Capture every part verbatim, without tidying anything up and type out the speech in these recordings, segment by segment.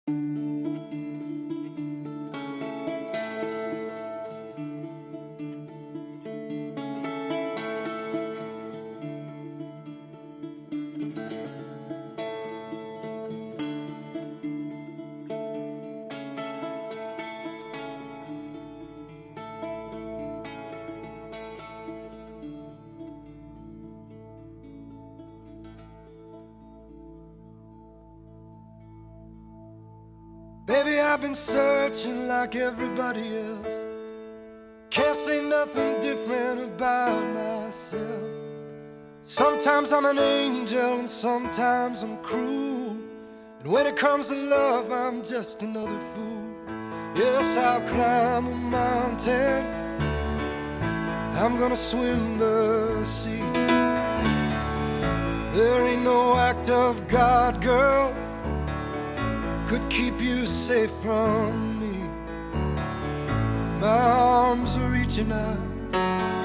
Baby, I've been searching like everybody else. Can't say nothing different about myself. Sometimes I'm an angel and sometimes I'm cruel. And when it comes to love, I'm just another fool. Yes, I'll climb a mountain, I'm gonna swim the sea. There ain't no act of God, girl, could keep you safe from me. My arms are reaching out,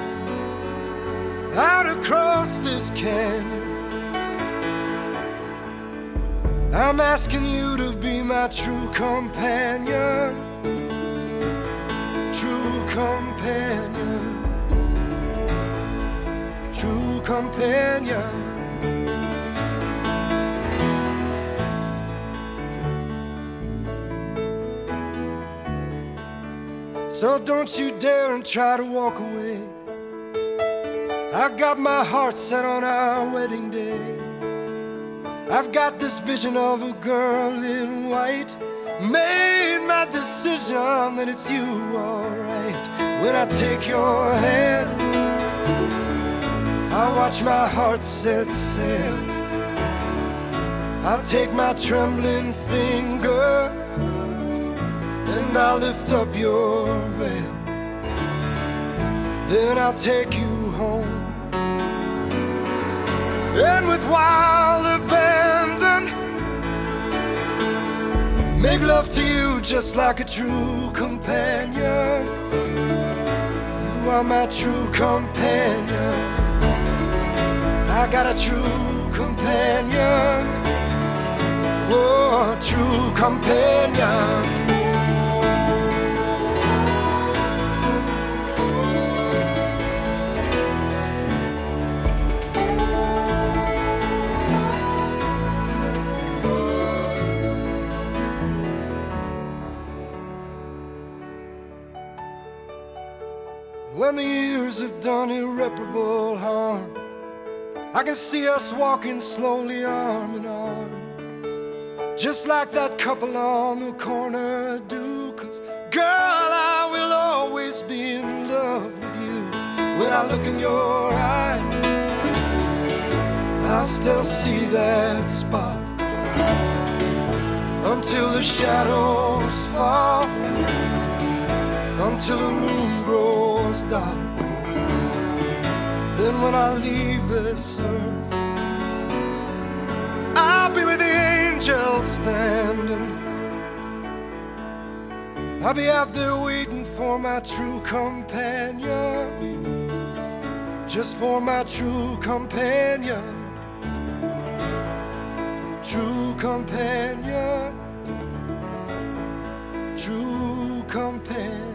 out across this canyon. I'm asking you to be my true companion, true companion, true companion. So don't you dare and try to walk away. I got my heart set on our wedding day. I've got this vision of a girl in white. Made my decision that it's you, alright. When I take your hand, I watch my heart set sail. I'll take my trembling finger and I'll lift up your veil. Then I'll take you home, and with wild abandon, make love to you just like a true companion. You are my true companion. I got a true companion. Oh, true companion. When the years have done irreparable harm, I can see us walking slowly arm in arm, just like that couple on the corner do. 'Cause girl, I will always be in love with you. When I look in your eyes, I'll still see that spot until the shadows fall, until the room grows dark. Then when I leave this earth, I'll be with the angels standing. I'll be out there waiting for my true companion, just for my true companion, true companion, true companion.